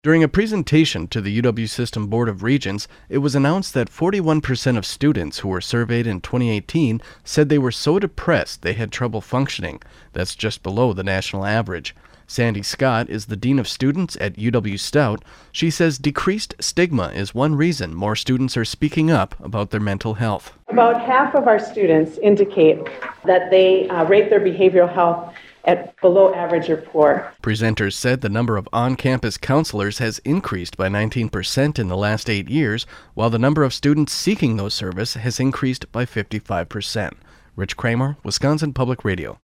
During a presentation to the UW System Board of Regents, it was announced that 41% of students who were surveyed in 2018 said they were so depressed they had trouble functioning. That's just below the national average. Sandy Scott is the Dean of Students at UW Stout. She says decreased stigma is one reason more students are speaking up about their mental health. About half of our students indicate that they rate their behavioral health at below average or poor. Presenters said the number of on-campus counselors has increased by 19% in the last 8 years, while the number of students seeking those services has increased by 55%. Rich Kramer, Wisconsin Public Radio.